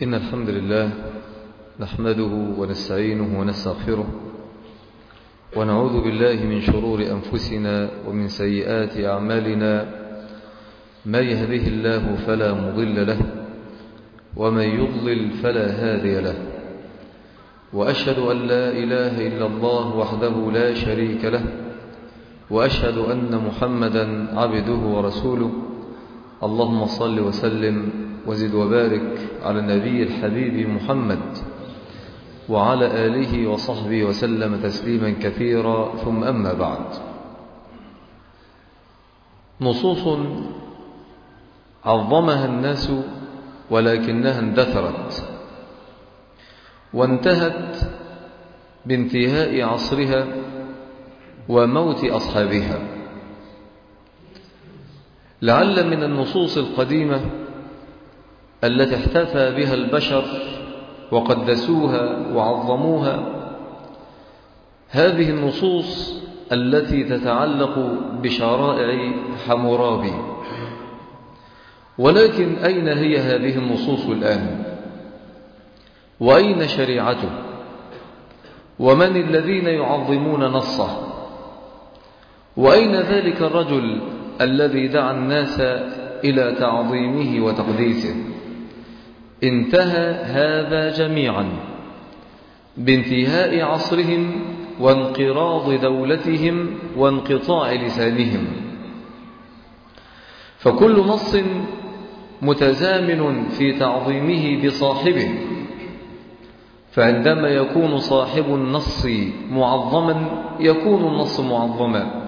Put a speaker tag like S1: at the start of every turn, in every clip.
S1: إن الحمد لله نحمده ونستعينه ونستغفره ونعوذ بالله من شرور أنفسنا ومن سيئات أعمالنا. ما يهده الله فلا مضل له ومن يضلل فلا هادي له، وأشهد أن لا إله إلا الله وحده لا شريك له، وأشهد أن محمدا عبده ورسوله. اللهم صل وسلم وزد وبارك على النبي الحبيب محمد وعلى آله وصحبه وسلم تسليما كثيرا، ثم أما بعد. نصوص عظمها الناس ولكنها اندثرت وانتهت بانتهاء عصرها وموت أصحابها. لعل من النصوص القديمة التي احتفى بها البشر وقدسوها وعظموها هذه النصوص التي تتعلق بشرائع حمورابي. ولكن أين هي هذه النصوص الآن؟ وأين شريعته؟ ومن الذين يعظمون نصه؟ وأين ذلك الرجل الذي دعا الناس إلى تعظيمه وتقديسه؟ انتهى هذا جميعا بانتهاء عصرهم وانقراض دولتهم وانقطاع لسانهم. فكل نص متزامن في تعظيمه بصاحبه، فعندما يكون صاحب النص معظما يكون النص معظما،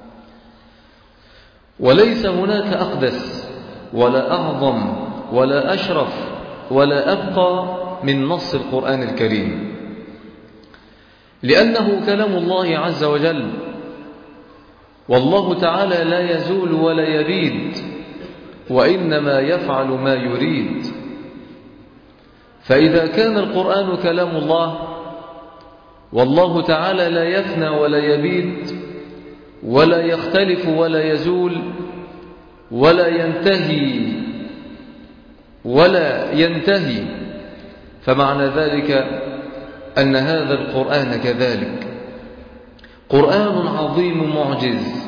S1: وليس هناك أقدس ولا أعظم ولا أشرف ولا أبقى من نص القرآن الكريم، لأنه كلام الله عز وجل، والله تعالى لا يزول ولا يبيد، وإنما يفعل ما يريد. فإذا كان القرآن كلام الله والله تعالى لا يفنى ولا يبيد ولا يختلف ولا يزول ولا ينتهي، فمعنى ذلك أن هذا القرآن كذلك قرآن عظيم معجز،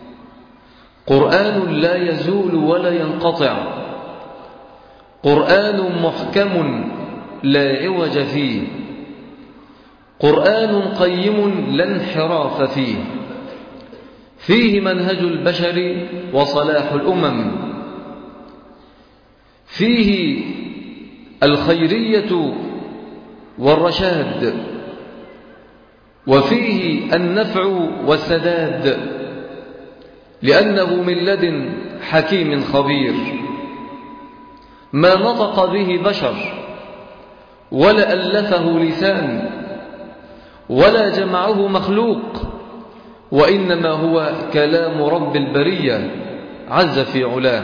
S1: قرآن لا يزول ولا ينقطع، قرآن محكم لا عوج فيه، قرآن قيم لا انحراف فيه، فيه منهج البشر وصلاح الأمم، فيه الخيرية والرشاد، وفيه النفع والسداد، لأنه من لدن حكيم خبير. ما نطق به بشر ولا ألفه لسان ولا جمعه مخلوق، وإنما هو كلام رب البرية عز في علاه.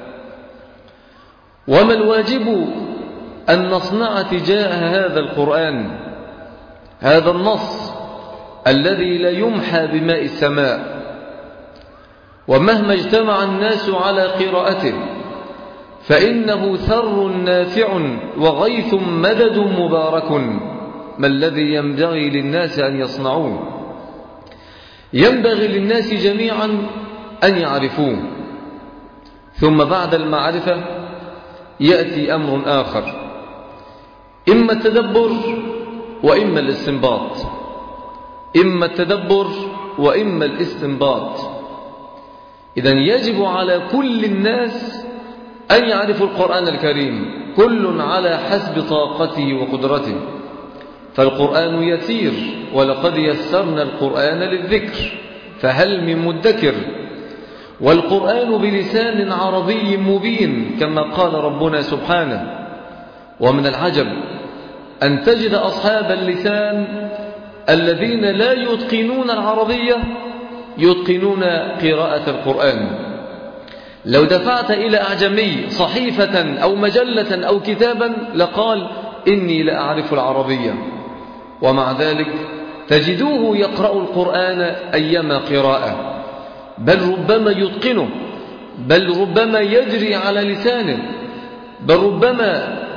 S1: وما الواجب أن نصنع تجاه هذا القرآن، هذا النص الذي لا يمحى بماء السماء، ومهما اجتمع الناس على قراءته فإنه ثر نافع وغيث مدد مبارك. ما الذي ينبغي للناس أن يصنعوه؟ ينبغي للناس جميعا أن يعرفوه، ثم بعد المعرفة يأتي أمر آخر، إما التدبر وإما الاستنباط، إما التدبر وإما الاستنباط. إذن يجب على كل الناس أن يعرفوا القرآن الكريم، كل على حسب طاقته وقدرته، فالقرآن يسير، ولقد يسرنا القرآن للذكر فهل من مدكر، والقرآن بلسان عربي مبين كما قال ربنا سبحانه. ومن العجب أن تجد أصحاب اللسان الذين لا يتقنون العربية يتقنون قراءة القرآن. لو دفعت إلى أعجمي صحيفة أو مجلة أو كتابا لقال إني لا أعرف العربية، ومع ذلك تجدوه يقرأ القرآن أيما قراءة، بل ربما يتقنه، بل ربما يجري على لسانه، بل ربما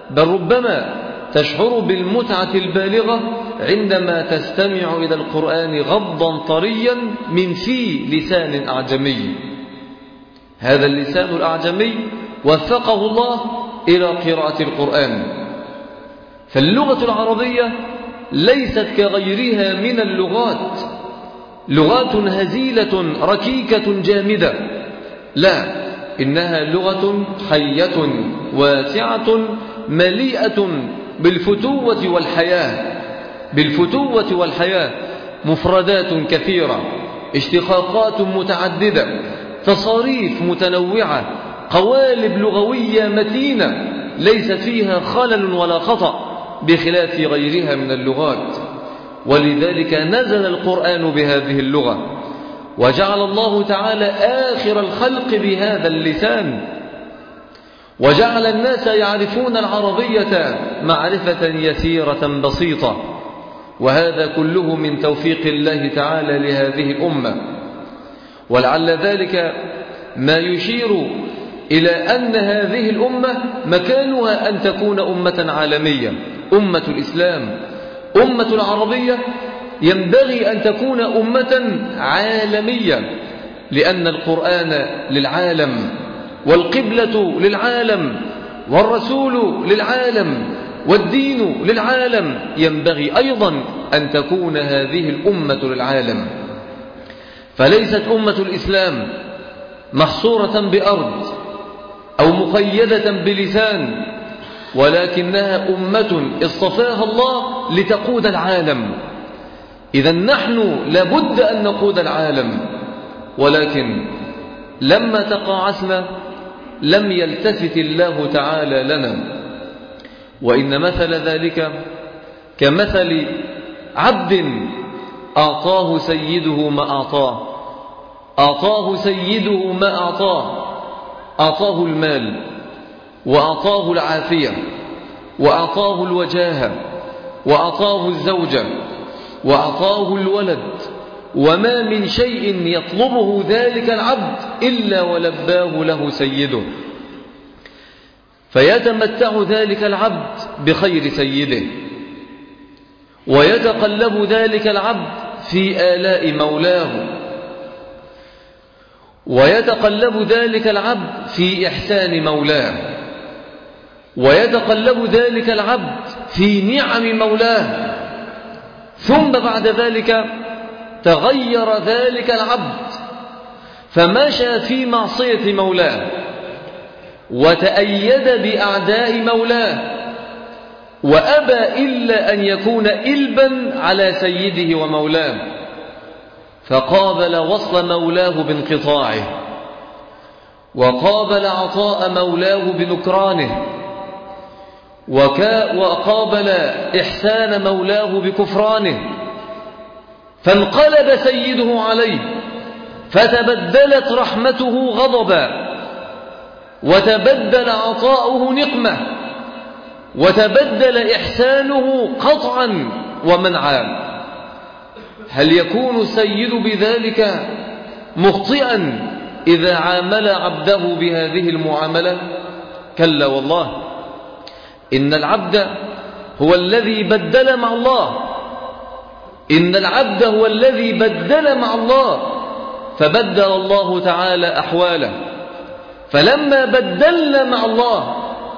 S1: بل ربما تشعر بالمتعة البالغة عندما تستمع إلى القرآن غضا طريا من في لسان أعجمي. هذا اللسان الأعجمي وفقه الله إلى قراءة القرآن. فاللغة العربية ليست كغيرها من اللغات لغات هزيلة ركيكة جامدة، لا، إنها لغة حية واسعة مليئة بالفتوة والحياة، مفردات كثيرة، اشتقاقات متعددة، تصاريف متنوعة، قوالب لغوية متينة ليس فيها خلل ولا خطأ بخلاف غيرها من اللغات. ولذلك نزل القرآن بهذه اللغة، وجعل الله تعالى آخر الخلق بهذا اللسان، وجعل الناس يعرفون العربية معرفة يسيرة بسيطة، وهذا كله من توفيق الله تعالى لهذه الأمة. ولعل ذلك ما يشير إلى أن هذه الأمة مكانها أن تكون أمة عالمية، أمة الإسلام، أمة العربية ينبغي أن تكون أمة عالمية، لأن القرآن للعالم، والقبلة للعالم، والرسول للعالم، والدين للعالم. ينبغي أيضا أن تكون هذه الأمة للعالم. فليست أمة الإسلام محصورة بأرض أو مقيدة بلسان، ولكنها أمة اصطفاها الله لتقود العالم. إذا نحن لابد أن نقود العالم، ولكن لما تقاعسنا لم يلتفت الله تعالى لنا. وإن مثل ذلك كمثل عبد أعطاه سيده ما أعطاه، أعطاه سيده ما أعطاه، أعطاه المال، وأعطاه العافية، وأعطاه الوجاهة، وأعطاه الزوجة، وأعطاه الولد، وما من شيء يطلبه ذلك العبد إلا ولباه له سيده، فيتمتع ذلك العبد بخير سيده، ويتقلب ذلك العبد في آلاء مولاه، ويتقلب ذلك العبد في إحسان مولاه، ويتقلب ذلك العبد في نعم مولاه. ثم بعد ذلك تغير ذلك العبد فمشى في معصية مولاه، وتأيد بأعداء مولاه، وأبى إلا أن يكون إلبا على سيده ومولاه، فقابل وصل مولاه بانقطاعه، وقابل عطاء مولاه بنكرانه، وقابل إحسان مولاه بكفرانه، فانقلب سيده عليه، فتبدلت رحمته غضبا، وتبدل عطاؤه نقمة، وتبدل إحسانه قطعا ومنعا. هل يكون السيد بذلك مخطئا إذا عامل عبده بهذه المعاملة؟ كلا والله، إن العبد هو الذي بدل مع الله، إن العبد هو الذي بدل مع الله، فبدل الله تعالى أحواله. فلما بدلنا مع الله،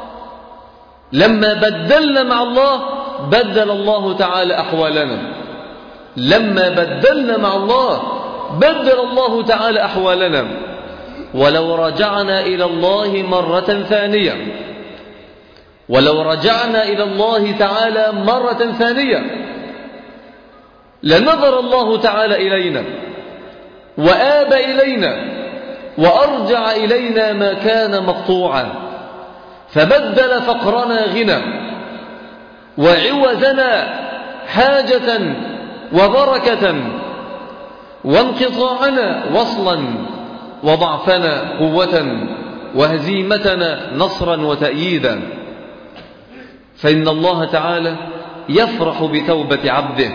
S1: بدل الله تعالى أحوالنا. لما بدلنا مع الله بدل الله تعالى أحوالنا. ولو رجعنا إلى الله مرة ثانية، ولو رجعنا إلى الله تعالى مرة ثانية لنظر الله تعالى إلينا، وآب إلينا، وأرجع إلينا ما كان مقطوعا، فبدل فقرنا غنى، وعوزنا حاجة وبركة، وانقطاعنا وصلا، وضعفنا قوة، وهزيمتنا نصرا وتأييدا. فإن الله تعالى يفرح بتوبة عبده.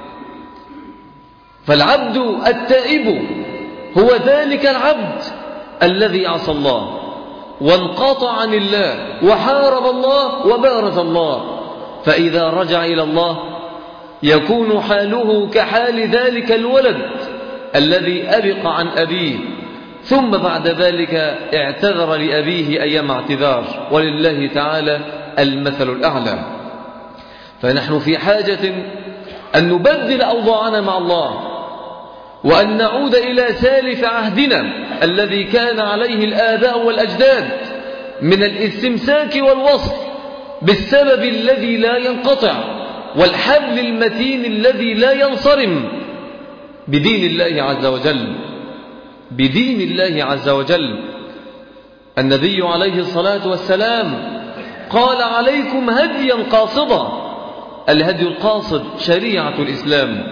S1: فالعبد التائب هو ذلك العبد الذي عصى الله، وانقطع عن الله وحارب الله وبارز الله، فإذا رجع إلى الله يكون حاله كحال ذلك الولد الذي أبق عن أبيه ثم بعد ذلك اعتذر لأبيه أيام اعتذار، ولله تعالى المثل الأعلى. فنحن في حاجة أن نبدل أوضاعنا مع الله، وأن نعود إلى سالف عهدنا الذي كان عليه الآباء والأجداد من الاستمساك والوصل بالسبب الذي لا ينقطع والحبل المتين الذي لا ينصرم بدين الله عز وجل، بدين الله عز وجل. النبي عليه الصلاة والسلام قال: عليكم هديا قاصدا. الهدي القاصد شريعة الإسلام،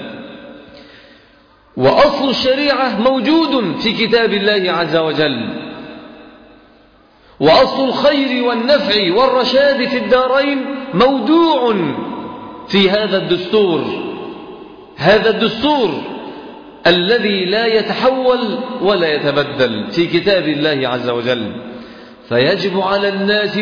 S1: وأصل الشريعة موجود في كتاب الله عز وجل، وأصل الخير والنفع والرشاد في الدارين مودوع في هذا الدستور، هذا الدستور الذي لا يتحول ولا يتبدل في كتاب الله عز وجل. فيجب على الناس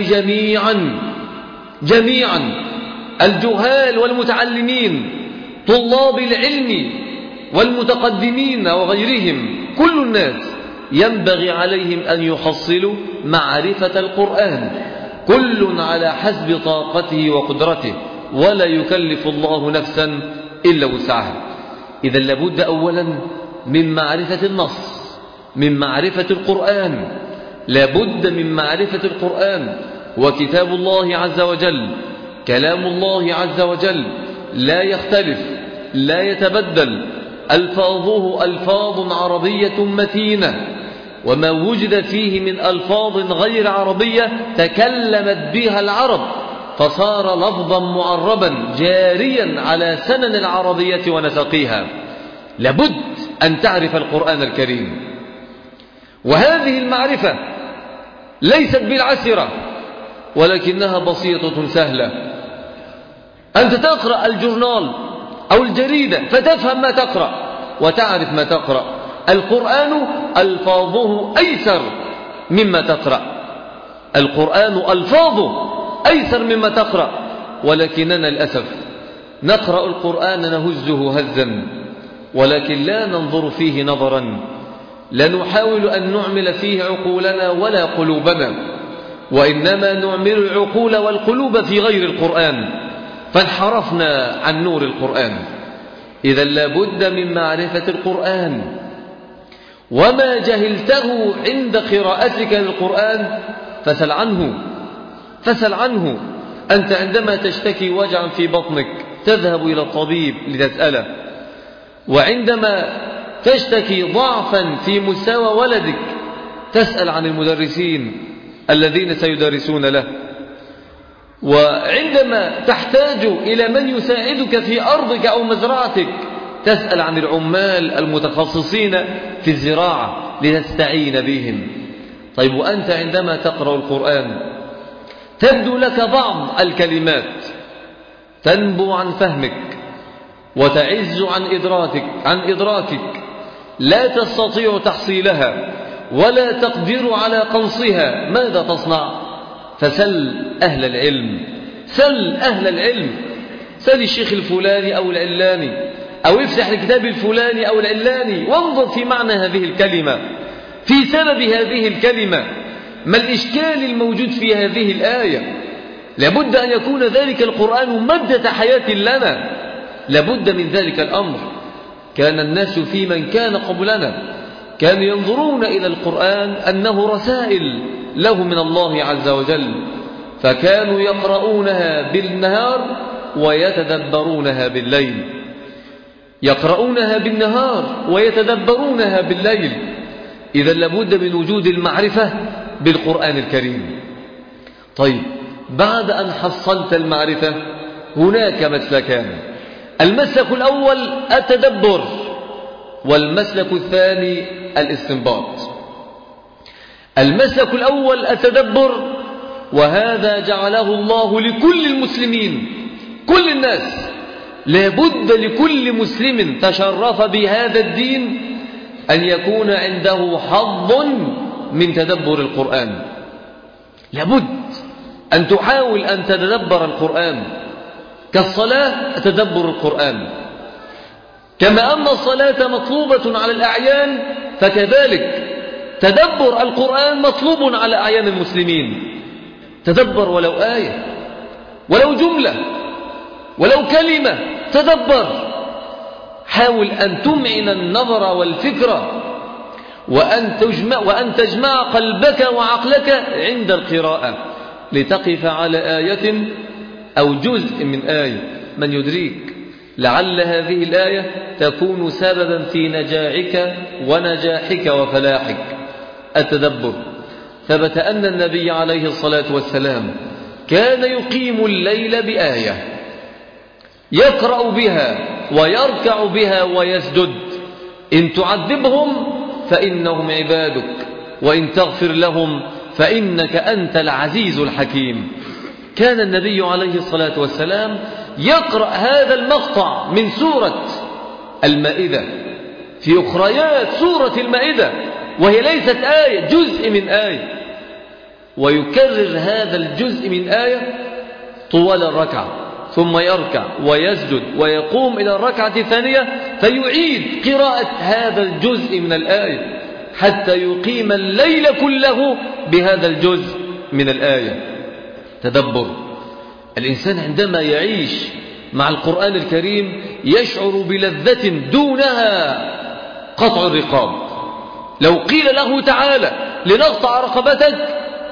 S1: جميعا الجهال والمتعلمين، طلاب العلم والمتقدمين وغيرهم، كل الناس ينبغي عليهم أن يحصلوا معرفة القرآن، كل على حسب طاقته وقدرته، ولا يكلف الله نفسا إلا وسعها. إذا لابد أولا من معرفة النص، من معرفة القرآن، لابد من معرفة القرآن. وكتاب الله عز وجل كلام الله عز وجل لا يختلف لا يتبدل، ألفاظه ألفاظ عربية متينة، وما وجد فيه من ألفاظ غير عربية تكلمت بها العرب فصار لفظا معربا جاريا على سنن العربية ونسقيها. لابد أن تعرف القرآن الكريم، وهذه المعرفة ليست بالعسرة ولكنها بسيطة سهلة. أنت تقرأ الجورنال أو الجريدة فتفهم ما تقرأ وتعرف ما تقرأ. القرآن ألفاظه أيسر مما تقرأ، القرآن ألفاظه أيسر مما تقرأ، ولكننا للأسف نقرأ القرآن نهزه هزا، ولكن لا ننظر فيه نظرا، لا نحاول أن نعمل فيه عقولنا ولا قلوبنا، وإنما نعمل العقول والقلوب في غير القرآن، فانحرفنا عن نور القرآن. إذا لابد من معرفة القرآن، وما جهلته عند قراءتك للقرآن فسل عنه. أنت عندما تشتكي وجعا في بطنك تذهب إلى الطبيب لتسأله، وعندما تشتكي ضعفا في مستوى ولدك تسأل عن المدرسين الذين سيدرسون له، وعندما تحتاج إلى من يساعدك في أرضك أو مزرعتك تسأل عن العمال المتخصصين في الزراعة لتستعين بهم. طيب، وأنت عندما تقرأ القرآن تبدو لك بعض الكلمات تنبو عن فهمك وتعز عن إدراكك، لا تستطيع تحصيلها ولا تقدر على قنصها. ماذا تصنع؟ فسل أهل العلم، سل الشيخ الفلاني أو العلاني، أو افتح الكتاب الفلاني أو العلاني وانظر في معنى هذه الكلمة، في سبب هذه الكلمة، ما الإشكال الموجود في هذه الآية. لابد أن يكون ذلك القرآن مادة حياة لنا، لابد من ذلك الأمر. كان الناس في من كان قبلنا كانوا ينظرون إلى القرآن أنه رسائل له من الله عز وجل، فكانوا يقرؤونها بالنهار ويتدبرونها بالليل، يقرؤونها بالنهار ويتدبرونها بالليل. إذا لابد من وجود المعرفة بالقرآن الكريم. طيب، بعد أن حصلت المعرفة هناك مسلكان: المسلك الأول التدبر، والمسلك الثاني الاستنباط. المسلك الأول التدبر، وهذا جعله الله لكل المسلمين، كل الناس، لابد لكل مسلم تشرف بهذا الدين أن يكون عنده حظ من تدبر القرآن. لابد أن تحاول أن تتدبر القرآن، كالصلاة تدبر القرآن، كما أن الصلاة مطلوبة على الأعيان فكذلك تدبر القرآن مطلوب على أعيان المسلمين. تدبر ولو آية، ولو جملة، ولو كلمة، تدبر. حاول أن تمعن النظر والفكرة وأن تجمع قلبك وعقلك عند القراءة لتقف على آية أو جزء من آية. من يدريك لعل هذه الآية تكون سببا في نجاحك ونجاحك وفلاحك. التدبر. ثبت أن النبي عليه الصلاة والسلام كان يقيم الليل بآية يقرأ بها ويركع بها ويسجد. إن تعذبهم فإنهم عبادك، وإن تغفر لهم فإنك أنت العزيز الحكيم. كان النبي عليه الصلاة والسلام يقرأ هذا المقطع من سورة المائدة في أخريات سورة المائدة، وهي ليست آية، جزء من آية، ويكرر هذا الجزء من آية طوال الركعة، ثم يركع ويسجد ويقوم إلى الركعة الثانية فيعيد قراءة هذا الجزء من الآية حتى يقيم الليل كله بهذا الجزء من الآية. تدبر. الإنسان عندما يعيش مع القرآن الكريم يشعر بلذة دونها قطع الرقاب. لو قيل له تعالى لنقطع رقبتك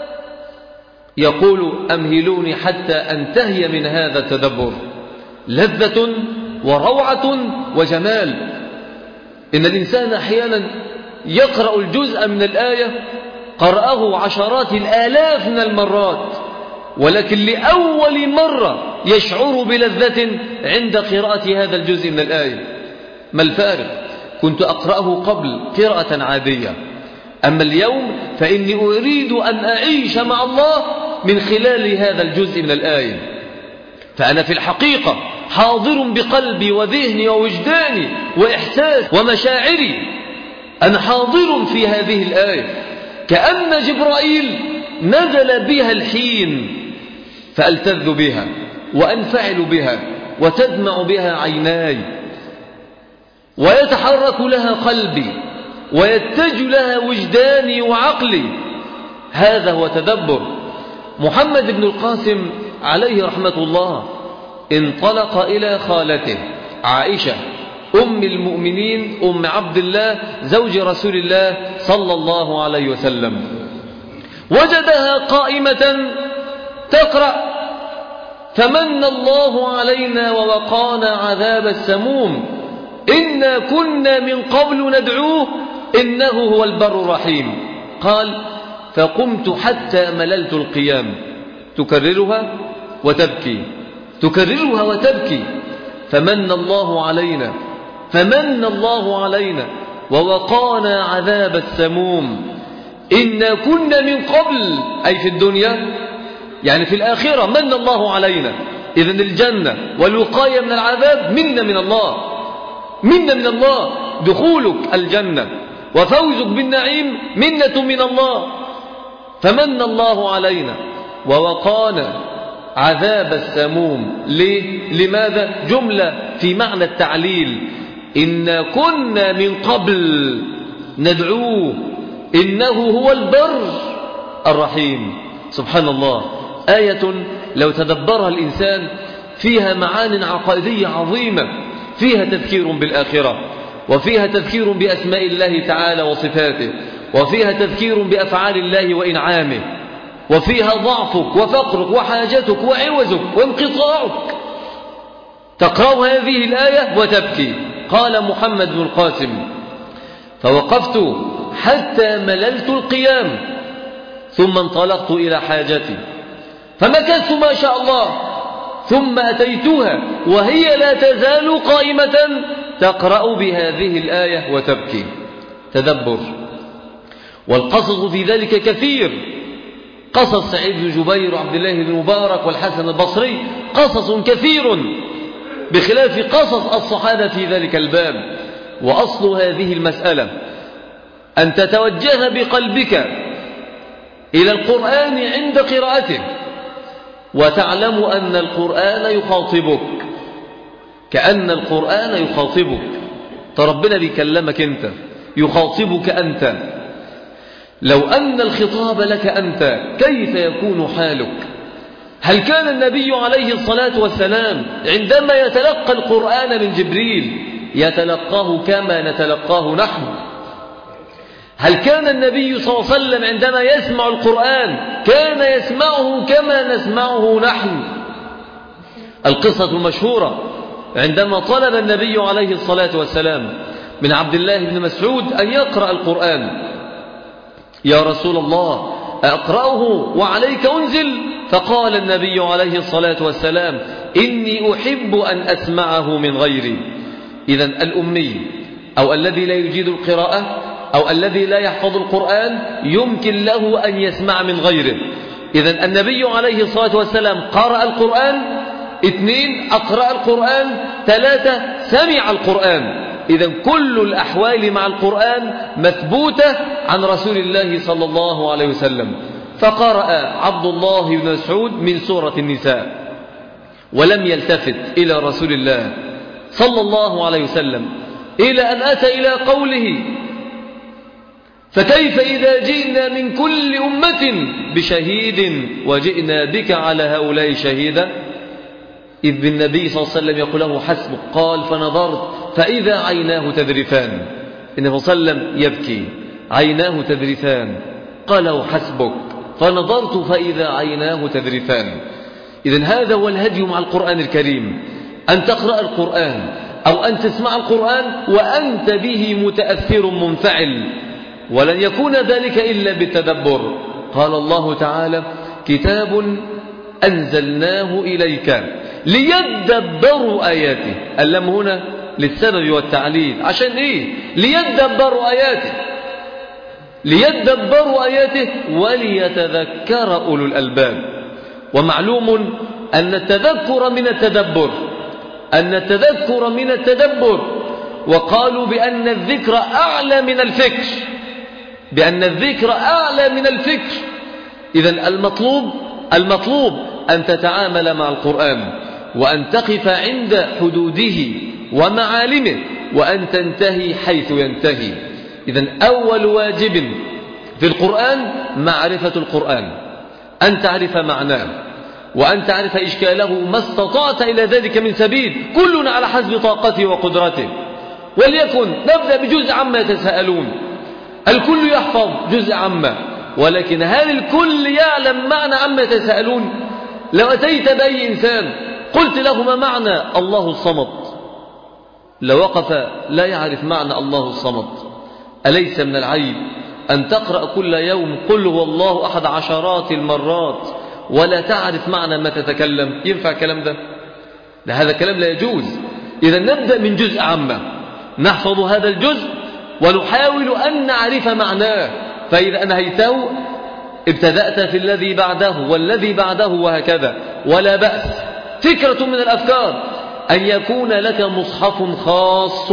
S1: يقول أمهلوني حتى أنتهي من هذا التدبر. لذة وروعة وجمال. إن الإنسان أحيانا يقرأ الجزء من الآية قرأه عشرات الآلاف من المرات، ولكن لأول مرة يشعر بلذة عند قراءة هذا الجزء من الآية. ما الفارق؟ كنت أقرأه قبل قراءة عادية، أما اليوم فإني أريد أن أعيش مع الله من خلال هذا الجزء من الآية. فأنا في الحقيقة حاضر بقلبي وذهني ووجداني وإحساس ومشاعري، أنا حاضر في هذه الآية كأن جبرائيل نزل بها الحين، فألتذ بها وأنفعل بها وتدمع بها عيناي ويتحرك لها قلبي ويتج لها وجداني وعقلي. هذا هو تدبر. محمد بن القاسم عليه رحمة الله انطلق إلى خالته عائشة أم المؤمنين أم عبد الله زوج رسول الله صلى الله عليه وسلم، وجدها قائمة تقرأ: فمن الله علينا ووقانا عذاب السموم إنا كنا من قبل ندعوه إنه هو البر الرحيم. قال: فقمت حتى مللت القيام، تكررها وتبكي، تكررها وتبكي: فمن الله علينا، فمن الله علينا ووقانا عذاب السموم إنا كنا من قبل، أي في الدنيا يعني في الآخرة، من الله علينا. إذن الجنة والوقاية من العذاب منا من الله، منا من الله. دخولك الجنة وفوزك بالنعيم منة من الله. فمن الله علينا ووقانا عذاب السموم. ليه؟ لماذا؟ جملة في معنى التعليل. إنا كنا من قبل ندعوه إنه هو البر الرحيم. سبحان الله. آية لو تدبرها الإنسان فيها معان عقائدية عظيمة، فيها تذكير بالآخرة، وفيها تذكير بأسماء الله تعالى وصفاته، وفيها تذكير بأفعال الله وإنعامه، وفيها ضعفك وفقرك وحاجتك وعوزك وانقطاعك. تقرأ هذه الآية وتبكي. قال محمد بن القاسم: فوقفت حتى مللت القيام ثم انطلقت إلى حاجتي فمكثت ما شاء الله، ثم أتيتها وهي لا تزال قائمة تقرأ بهذه الآية وتبكي. تدبر. والقصص في ذلك كثير. قصص سعيد بن جبير وعبد الله بن مبارك والحسن البصري قصص كثير بخلاف قصص الصحابة في ذلك الباب. وأصل هذه المسألة أن تتوجه بقلبك إلى القرآن عند قراءته، وتعلم أن القرآن يخاطبك، كأن القرآن يخاطبك، ربنا بيكلمك أنت، يخاطبك أنت. لو أن الخطاب لك أنت كيف يكون حالك؟ هل كان النبي عليه الصلاة والسلام عندما يتلقى القرآن من جبريل يتلقاه كما نتلقاه نحن؟ هل كان النبي صلى الله عليه وسلم عندما يسمع القرآن كان يسمعه كما نسمعه نحن؟ القصة المشهورة عندما طلب النبي عليه الصلاة والسلام من عبد الله بن مسعود أن يقرأ القرآن: يا رسول الله أقرأه وعليك أنزل؟ فقال النبي عليه الصلاة والسلام: إني أحب أن أسمعه من غيري. إذن الأمي أو الذي لا يجيد القراءة أو الذي لا يحفظ القرآن يمكن له أن يسمع من غيره. إذن النبي عليه الصلاة والسلام قرأ القرآن، 2 أقرأ القرآن، 3 سمع القرآن. إذن كل الأحوال مع القرآن مثبوتة عن رسول الله صلى الله عليه وسلم. فقرأ عبد الله بن مسعود من سورة النساء ولم يلتفت إلى رسول الله صلى الله عليه وسلم إلى أن أتى إلى قوله: فكيف إذا جئنا من كل أمة بشهيد وجئنا بك على هؤلاء شهيدا؟ إذ بالنبي صلى الله عليه وسلم يقول له: حسبك. قال: فنظرت فإذا عيناه تذرفان. النبي صلى الله عليه وسلم يبكي، عيناه تذرفان. قال له: حسبك. فنظرت فإذا عيناه تذرفان. إذن هذا هو الهدي مع القرآن الكريم، أن تقرأ القرآن أو أن تسمع القرآن وأنت به متأثر منفعل، ولن يكون ذلك إلا بالتدبر. قال الله تعالى: كتاب أنزلناه إليك ليدبروا آياته. اللام هنا للسبب والتعليل. عشان إيه؟ ليدبروا آياته، ليدبروا آياته وليتذكر أولو الألباب. ومعلوم أن التذكر من التدبر، أن التذكر من التدبر. وقالوا بأن الذكر أعلى من الفكر، بأن الذكر أعلى من الفكر. إذن المطلوب أن تتعامل مع القرآن وأن تقف عند حدوده ومعالمه وأن تنتهي حيث ينتهي. إذن أول واجب في القرآن معرفة القرآن، أن تعرف معناه وأن تعرف إشكاله ما استطعت إلى ذلك من سبيل، كلنا على حسب طاقته وقدرته. وليكن نبدأ بجزء عما يتساءلون. الكل يحفظ جزء عما، ولكن هل الكل يعلم معنى عما يتساءلون؟ لو أتيت بأي إنسان قلت له: ما معنى الله الصمد؟ لوقف لا يعرف معنى الله الصمد. أليس من العيب أن تقرأ كل يوم قل هو الله أحد عشرات المرات ولا تعرف معنى ما تتكلم؟ ينفع الكلام ده؟ لا، هذا الكلام لا يجوز. إذا نبدأ من جزء عامة، نحفظ هذا الجزء ونحاول أن نعرف معناه، فإذا أنهيته ابتدأت في الذي بعده والذي بعده وهكذا. ولا بأس، فكرة من الأفكار أن يكون لك مصحف خاص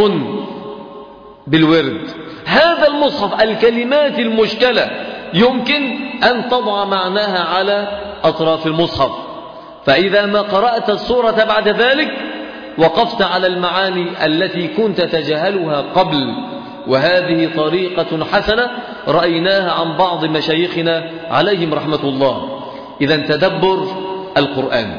S1: بالورد. هذا المصحف الكلمات المشكلة يمكن أن تضع معناها على أطراف المصحف، فإذا ما قرأت السورة بعد ذلك وقفت على المعاني التي كنت تجهلها قبل. وهذه طريقة حسنة رأيناها عن بعض مشايخنا عليهم رحمة الله. إذا تدبر القرآن،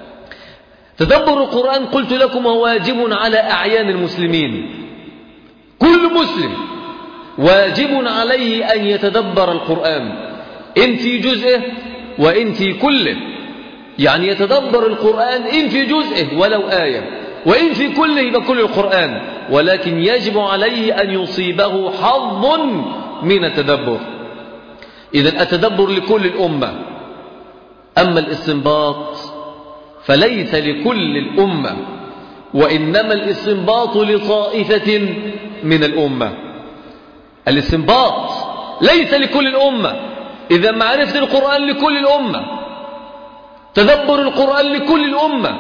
S1: تدبر القرآن قلت لكم هو واجب على أعيان المسلمين. كل مسلم واجب عليه أن يتدبر القرآن، إن في جزئه وإن في كله. يعني يتدبر القرآن إن في جزئه ولو آية، وإن في كله يبقى كل القرآن، ولكن يجب عليه أن يصيبه حظ من التدبر. إذن التدبر لكل الأمة، أما الاستنباط فليس لكل الأمة، وإنما الاستنباط لطائفة من الأمة. الاستنباط ليس لكل الأمة. إذا معرفة القرآن لكل الأمة، تدبر القرآن لكل الأمة،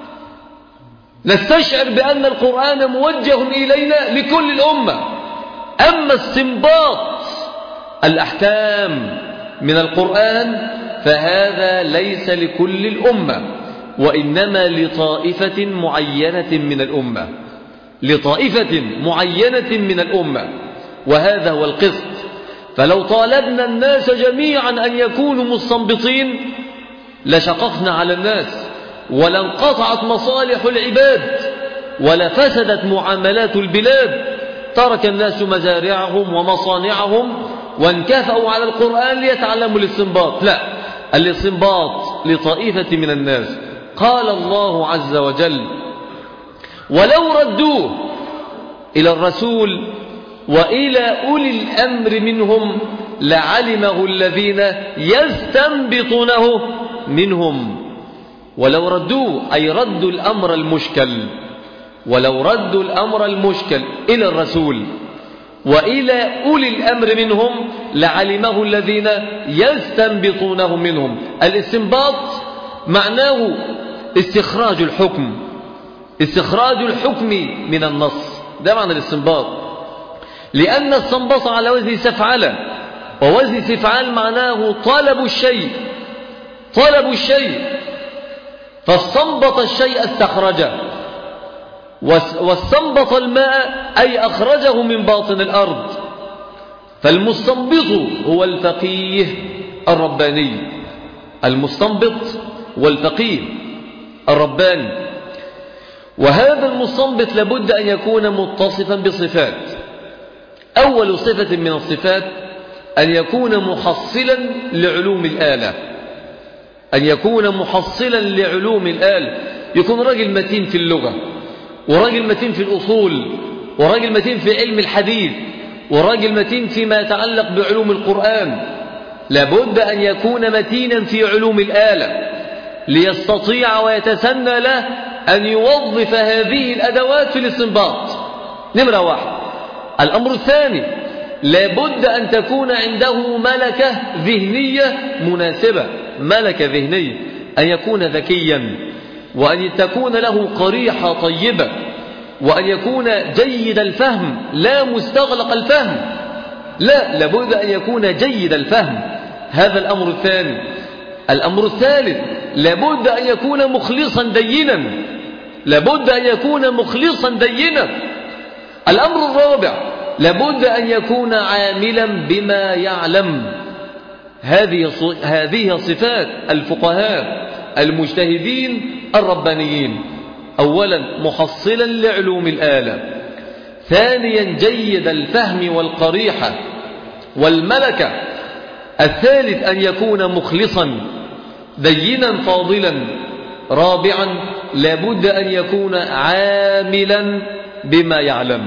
S1: نستشعر بأن القرآن موجه إلينا لكل الأمة. أما استنباط الأحكام من القرآن فهذا ليس لكل الأمة، وإنما لطائفة معينة من الأمة، لطائفة معينة من الأمة، وهذا هو القسط. فلو طالبنا الناس جميعا أن يكونوا مستنبطين لشققنا على الناس، ولانقطعت مصالح العباد، ولفسدت معاملات البلاد. ترك الناس مزارعهم ومصانعهم وانكفأوا على القرآن ليتعلموا الاستنباط. لا، الاستنباط لطائفة من الناس. قال الله عز وجل: ولو ردوه إلى الرسول وإلى أولي الأمر منهم لعلمه الذين يستنبطونه منهم. ولو ردوه أي ردوا الأمر المشكل، ولو ردوا الأمر المشكل إلى الرسول وإلى أولي الأمر منهم لعلمه الذين يستنبطونه منهم. الاستنباط معناه استخراج الحكم، استخراج الحكم من النص، ده معنى الاستنباط. لأن استنبط على وزن سفعل، ووزن سفعل معناه طلب الشيء، طلب الشيء. فاستنبط الشيء استخرجه، واستنبط الماء أي أخرجه من باطن الأرض. فالمستنبط هو الفقيه الرباني، المستنبط والفقيه الرباني. وهذا المستنبط لابد أن يكون متصفا بصفات. أول صفة من الصفات أن يكون محصلا لعلوم الآلة، أن يكون محصلا لعلوم الآلة، يكون راجل متين في اللغة، وراجل متين في الأصول، وراجل متين في علم الحديث، وراجل متين فيما يتعلق بعلوم القرآن. لابد أن يكون متينا في علوم الآلة ليستطيع ويتسنى له أن يوظف هذه الأدوات في الاستنباط. نمرة واحد. الأمر الثاني، لابد أن تكون عنده ملكة ذهنية مناسبة، ملكة ذهنية، أن يكون ذكيا، وأن تكون له قريحة طيبة، وأن يكون جيد الفهم لا مستغلق الفهم، لا، لابد أن يكون جيد الفهم. هذا الأمر الثاني. الأمر الثالث، لابد أن يكون مخلصا دينا، لابد أن يكون مخلصا دينا. الأمر الرابع، لابد أن يكون عاملا بما يعلم. هذه صفات الفقهاء المجتهدين الربانيين. أولا محصلا لعلوم الآلة، ثانيا جيد الفهم والقريحة والملكة، الثالث أن يكون مخلصا دينا فاضلا، رابعا لابد أن يكون عاملا بما يعلم.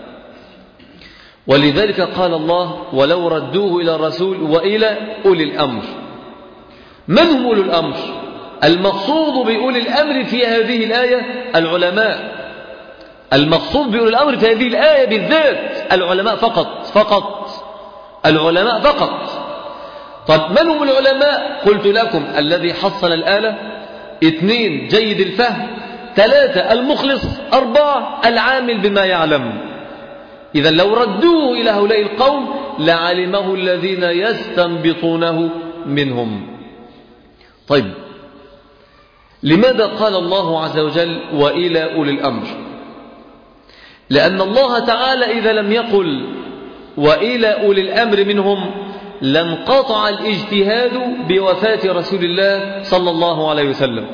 S1: ولذلك قال الله: ولو ردوه إلى الرسول وإلى أولي الأمر. من هم أولي الأمر؟ المقصود بأولي الأمر في هذه الآية العلماء، المقصود بأولي الأمر في هذه الآية بالذات العلماء فقط، فقط العلماء فقط. طب من هم العلماء؟ قلت لكم: الذي حصل الآلة، 2 جيد الفهم، 3 المخلص، 4 العامل بما يعلم. إذا لو ردوه إلى هؤلاء القوم لعلمه الذين يستنبطونه منهم. طيب، لماذا قال الله عز وجل وإلى أولي الأمر؟ لأن الله تعالى إذا لم يقل وإلى أولي الأمر منهم لانقطع الاجتهاد بوفاة رسول الله صلى الله عليه وسلم.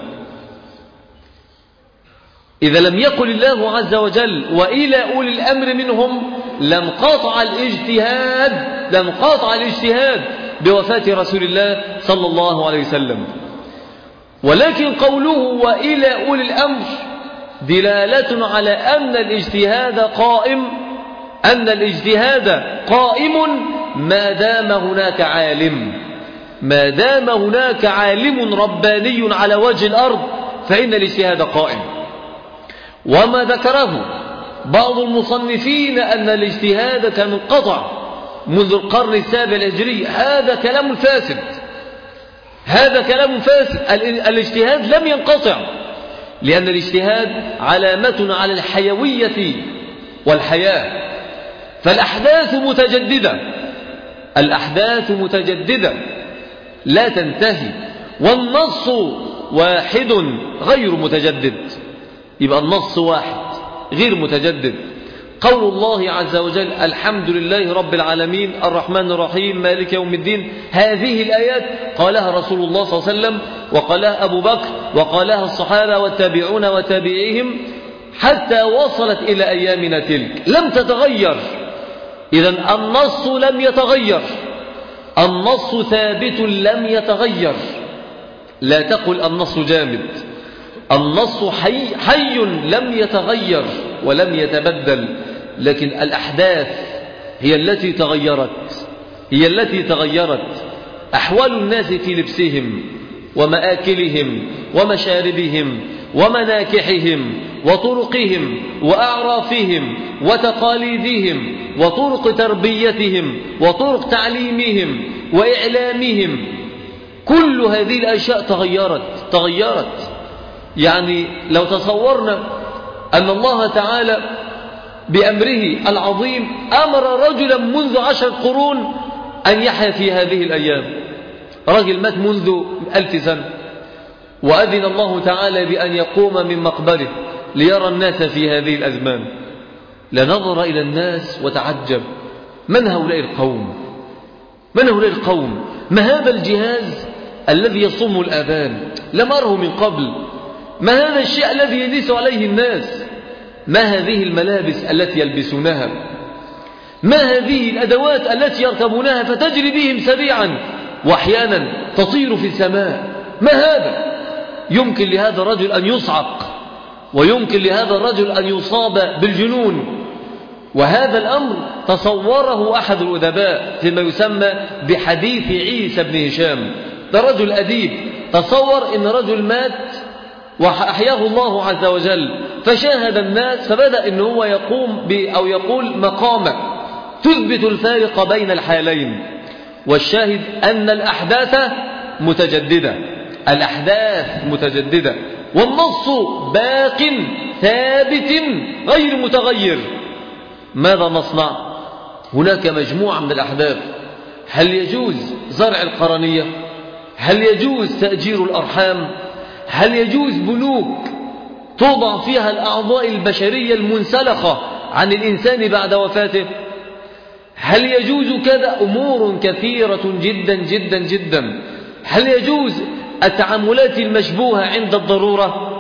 S1: إذا لم يقل الله عز وجل وإلى أولي الأمر منهم لانقطع الاجتهاد بوفاة رسول الله صلى الله عليه وسلم. ولكن قوله وإلى أولي الأمر دلالة على أن الاجتهاد قائم ما دام هناك عالم، ما دام هناك عالم رباني على وجه الأرض فإن الاجتهاد قائم. وما ذكره بعض المصنفين أن الاجتهاد كان انقطع منذ القرن السابع الهجري، هذا كلام فاسد، هذا كلام فاسد. الاجتهاد لم ينقطع، لأن الاجتهاد علامة على الحيوية والحياة. فالأحداث متجددة، الأحداث متجددة، لا تنتهي، والنص واحد غير متجدد. يبقى النص واحد غير متجدد. قول الله عز وجل الحمد لله رب العالمين الرحمن الرحيم مالك يوم الدين، هذه الآيات قالها رسول الله صلى الله عليه وسلم، وقالها أبو بكر، وقالها الصحابة والتابعون وتابعيهم حتى وصلت إلى أيامنا تلك، لم تتغير. إذن النص لم يتغير، النص ثابت لم يتغير. لا تقل النص جامد، النص حي لم يتغير ولم يتبدل، لكن الأحداث هي التي تغيرت، هي التي تغيرت. أحوال الناس في لبسهم ومآكلهم ومشاربهم ومناكحهم وطرقهم وأعرافهم وتقاليدهم وطرق تربيتهم وطرق تعليمهم وإعلامهم، كل هذه الأشياء تغيرت. يعني لو تصورنا أن الله تعالى بأمره العظيم أمر رجلا منذ 10 قرون أن يحيا في هذه الأيام، رجل مات منذ 1000 سنة، وأذن الله تعالى بأن يقوم من مقبره ليرى الناس في هذه الأزمان، لنظر إلى الناس وتعجب، من هؤلاء القوم؟ من هؤلاء القوم؟ ما هذا الجهاز الذي يصم الآذان؟ لم أره من قبل. ما هذا الشيء الذي يجلس عليه الناس؟ ما هذه الملابس التي يلبسونها؟ ما هذه الأدوات التي يركبونها فتجري بهم سريعا وأحيانا تطير في السماء؟ ما هذا؟ يمكن لهذا الرجل أن يصعق، ويمكن لهذا الرجل أن يصاب بالجنون. وهذا الأمر تصوره أحد الأدباء فيما يسمى بحديث عيسى بن هشام. ده رجل أديب تصور إن رجل مات وأحياه الله عز وجل، فشاهد الناس فبدأ إن هو يقوم أو يقول مقامة تثبت الفارق بين الحالين. والشاهد أن الأحداث متجددة، الأحداث متجددة، والنص باق ثابت غير متغير. ماذا نصنع؟ هناك مجموعة من الأحداث. هل يجوز زرع القرنية؟ هل يجوز تأجير الأرحام؟ هل يجوز بنوك توضع فيها الأعضاء البشرية المنسلخة عن الإنسان بعد وفاته؟ هل يجوز كذا؟ أمور كثيرة جدا جدا جدا. هل يجوز التعاملات المشبوهة عند الضرورة؟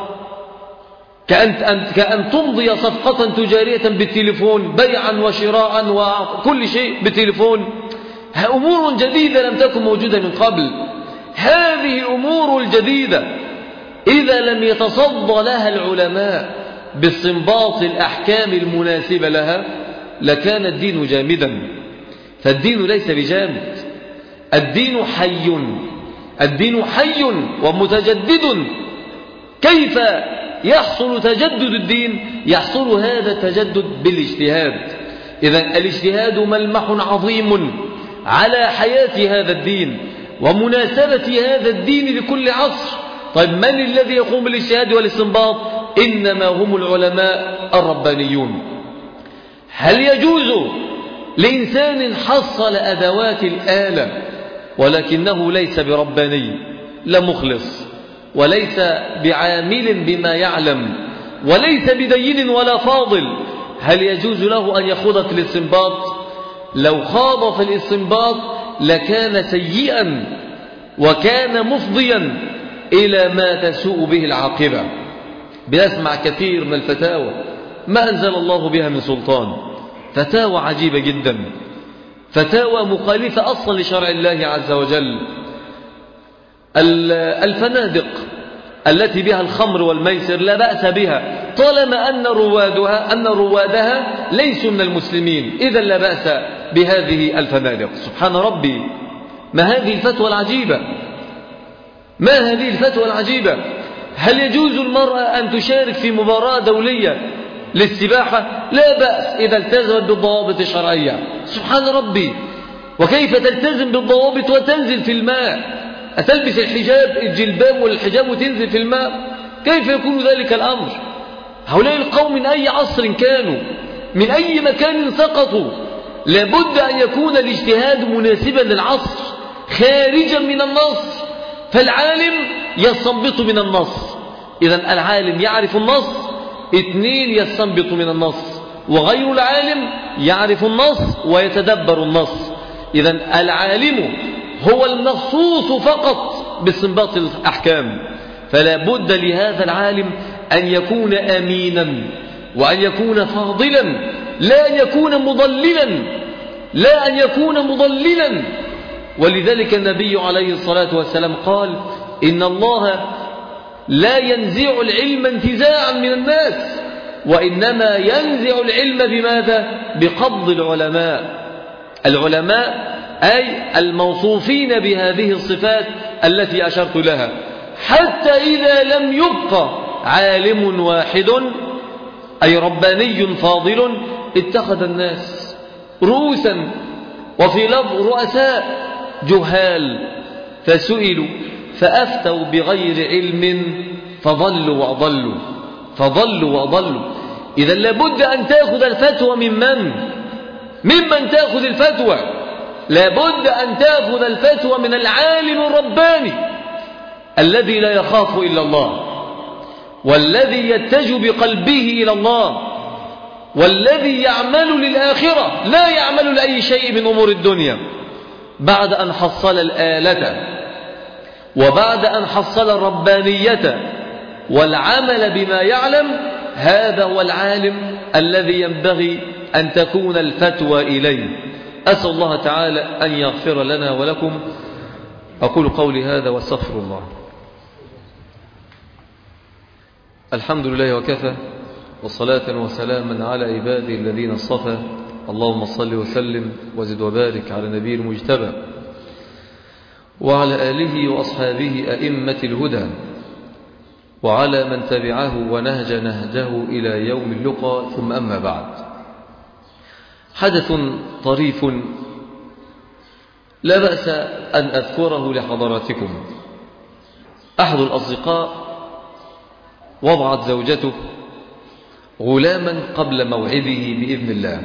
S1: كأن تمضي صفقة تجارية بالتليفون، بيعا وشراء وكل شيء بالتليفون. أمور جديدة لم تكن موجودة من قبل. هذه الأمور الجديدة إذا لم يتصدى لها العلماء باستنباط الأحكام المناسبة لها لكان الدين جامدا. فالدين ليس بجامد، الدين حي، الدين حي ومتجدد. كيف يحصل تجدد الدين؟ يحصل هذا التجدد بالاجتهاد. إذن الاجتهاد ملمح عظيم على حياة هذا الدين ومناسبة هذا الدين لكل عصر. طيب من الذي يقوم بالاجتهاد والاستنباط؟ إنما هم العلماء الربانيون. هل يجوز لإنسان حصل أدوات الآلة ولكنه ليس برباني، لا مخلص، وليس بعامل بما يعلم، وليس بدين ولا فاضل، هل يجوز له أن يخوض في الاستنباط؟ لو خاض في الاستنباط لكان سيئا وكان مفضيا إلى ما تسوء به العاقبة. بنسمع كثير من الفتاوى ما أنزل الله بها من سلطان، فتاوى عجيبة جدا، فتاوى مخالفة أصلا لشرع الله عز وجل. الفنادق التي بها الخمر والميسر لا بأس بها طالما أن روادها ليسوا من المسلمين، إذا لا بأس بهذه الفنادق. سبحان ربي، ما هذه الفتوى العجيبة؟ ما هذه الفتوى العجيبة؟ هل يجوز المرأة أن تشارك في مباراة دولية للسباحة؟ لا بأس إذا التزمت بالضوابط الشرعية. سبحان ربي، وكيف تلتزم بالضوابط وتنزل في الماء؟ أتلبس الحجاب الجلباب والحجاب وتنزل في الماء؟ كيف يكون ذلك الأمر؟ هؤلاء القوم من أي عصر كانوا، من أي مكان سقطوا، لابد أن يكون الاجتهاد مناسبا للعصر. خارجا من النص، فالعالم يستنبط من النص. إذن العالم يعرف النص، 2 يستنبط من النص، وغير العالم يعرف النص ويتدبر النص. إذن العالم هو المخصوص فقط باستنباط الأحكام، فلا بد لهذا العالم أن يكون أمينا، وأن يكون فاضلا، لا أن يكون مضللا، لا أن يكون مضللا. ولذلك النبي عليه الصلاة والسلام قال: إن الله لا ينزع العلم انتزاعا من الناس، وإنما ينزع العلم بماذا؟ بقبض العلماء. العلماء أي الموصوفين بهذه الصفات التي أشرت لها، حتى إذا لم يبق عالم واحد أي رباني فاضل اتخذ الناس رؤوسا، وفي لفظ رؤساء جهال، فسئلوا فأفتوا بغير علم فضلوا وأضلوا، فضلوا وأضلوا. إذا لابد أن تأخذ الفتوى ممن تأخذ الفتوى؟ لابد أن تأخذ الفتوى من العالم الرباني الذي لا يخاف إلا الله، والذي يتجه بقلبه إلى الله، والذي يعمل للآخرة لا يعمل لأي شيء من أمور الدنيا. بعد أن حصل الآلة، وبعد أن حصل الربانية والعمل بما يعلم، هذا هو العالم الذي ينبغي أن تكون الفتوى إليه. أسأل الله تعالى أن يغفر لنا ولكم. أقول قولي هذا واستغفر الله. الحمد لله وكفى، والصلاة وسلاما على عباده الذين اصطفى. اللهم صل وسلم وزد وبارك على نبي المجتبى وعلى آله وأصحابه أئمة الهدى، وعلى من تبعه ونهج نهجه إلى يوم اللقاء. ثم أما بعد، حدث طريف لا بأس أن أذكره لحضراتكم. أحد الأصدقاء وضعت زوجته غلاما قبل موعده بإذن الله،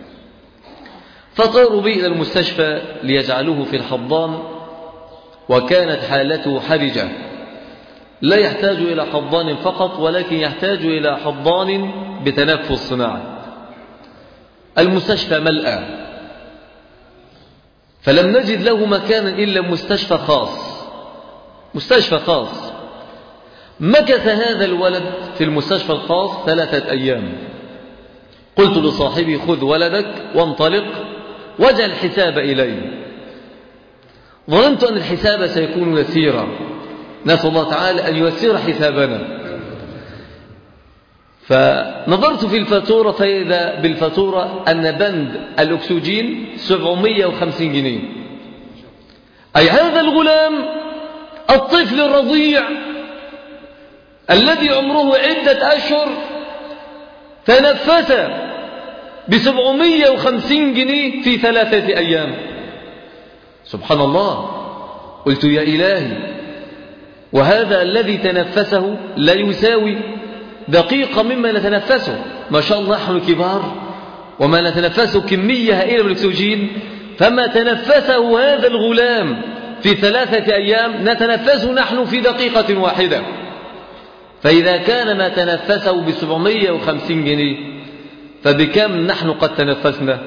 S1: فطاروا به إلى المستشفى ليجعلوه في الحضان، وكانت حالته حرجة، لا يحتاج إلى حضان فقط، ولكن يحتاج إلى حضان بتنفس صناعي. المستشفى ملأى، فلم نجد له مكانا إلا مستشفى خاص. مكث هذا الولد في المستشفى الخاص 3 أيام. قلت لصاحبي: خذ ولدك وانطلق واجعل الحساب إلي. ظننت أن الحساب سيكون يسيرا، نسأل الله تعالى أن ييسر حسابنا. فنظرت في الفاتورة، فإذا بالفاتورة أن بند الأكسجين 750 جنيه. أي هذا الغلام الطفل الرضيع الذي عمره عدة أشهر تنفس ب750 جنيه في 3 أيام. سبحان الله. قلت: يا إلهي، وهذا الذي تنفسه لا يساوي دقيقة مما نتنفسه. ما شاء الله نحن كبار وما نتنفسه كمية هائلة من الأكسجين، فما تنفسه هذا الغلام في 3 أيام نتنفسه نحن في دقيقة واحدة. فإذا كان ما تنفسه ب750 جنيه، فبكم نحن قد تنفسنا؟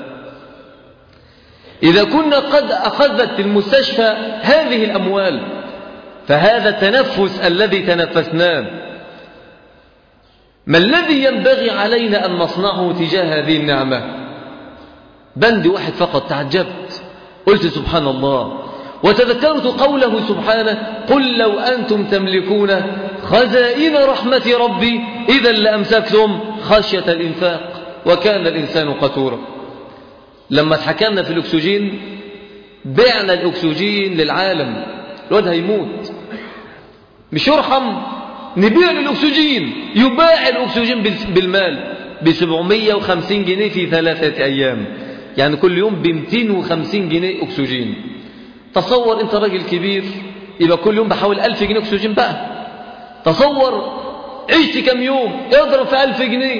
S1: إذا كنا قد أخذت المستشفى هذه الأموال، فهذا التنفس الذي تنفسناه ما الذي ينبغي علينا أن نصنعه تجاه هذه النعمة؟ بند واحد فقط. تعجبت، قلت: سبحان الله. وتذكرت قوله سبحانه: قل لو أنتم تملكون خزائن رحمة ربي إذا لأمسكتم خشية الإنفاق وكان الإنسان قتورا. لما اتحكمنا في الأكسجين، بعنا الأكسجين للعالم، الواد هيموت مش يرحم، نبيع الأكسجين، يباع الأكسجين بالمال ب750 جنيه في 3 أيام، يعني كل يوم ب250 جنيه أكسجين. تصور أنت راجل كبير يبقى كل يوم بحاول 1000 جنيه أكسجين بقى. تصور عشت كم يوم اضرب في 1000 جنيه.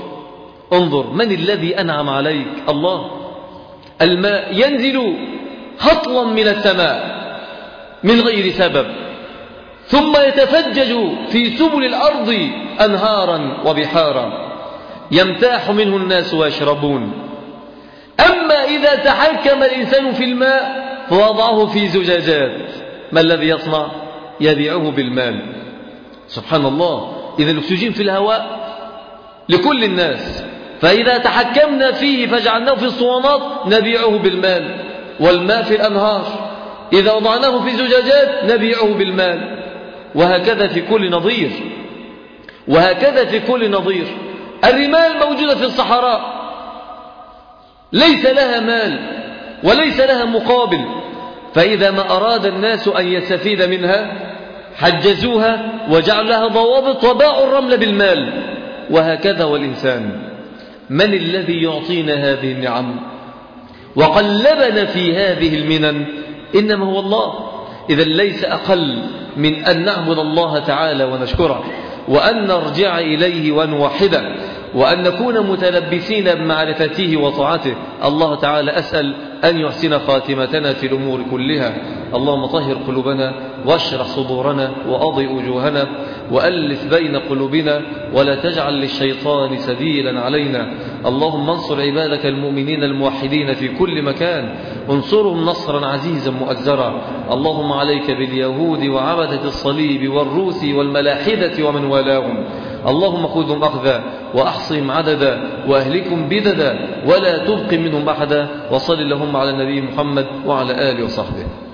S1: انظر من الذي أنعم عليك؟ الله. الماء ينزل هطلا من السماء من غير سبب، ثم يتفجج في سبل الأرض أنهارا وبحارا يمتاح منه الناس ويشربون. أما إذا تحكم الإنسان في الماء فوضعه في زجاجات، ما الذي يصنع؟ يبيعه بالمال. سبحان الله، إذا الأكسجين في الهواء لكل الناس، فإذا تحكمنا فيه فجعلناه في الصوانات نبيعه بالمال، والماء في الأنهار إذا وضعناه في زجاجات نبيعه بالمال. وهكذا في كل نظير، وهكذا في كل نظير. الرمال موجودة في الصحراء ليس لها مال وليس لها مقابل، فإذا ما أراد الناس أن يستفيد منها حجزوها وجعلوا لها ضوابط وباعوا الرمل بالمال. وهكذا والإنسان، من الذي يعطينا هذه النعم وقلبنا في هذه المنن؟ إنما هو الله. إذا ليس أقل من أن نعبد الله تعالى ونشكره، وأن نرجع إليه ونوحده، وأن نكون متلبسين بمعرفته وطاعته. الله تعالى أسأل أن يحسن خاتمتنا في الأمور كلها. اللهم طهر قلوبنا واشرح صدورنا وأضئ وجوهنا وألف بين قلوبنا، ولا تجعل للشيطان سبيلا علينا. اللهم انصر عبادك المؤمنين الموحدين في كل مكان، انصرهم نصرا عزيزا مؤزرا. اللهم عليك باليهود وعبدة الصليب والروس والملاحدة ومن والاهم. اللهم خذهم أخذا وأحصهم عددا وأهلكم بددا ولا تبق منهم أحدا. وصل اللهم على النبي محمد وعلى آله وصحبه.